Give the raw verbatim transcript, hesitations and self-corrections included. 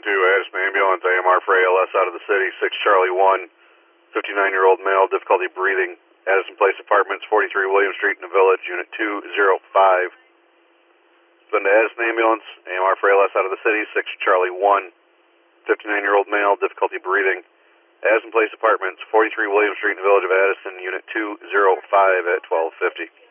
to Addison Ambulance, A M R for A L S out of the city, six Charlie one, fifty-nine-year-old male, difficulty breathing, Addison Place Apartments, forty-three William Street in the Village, Unit two oh five. Been to Addison Ambulance, A M R for A L S out of the city, six Charlie one, fifty-nine-year-old male, difficulty breathing, Addison Place Apartments, forty-three William Street in the Village of Addison, Unit two oh five at twelve fifty.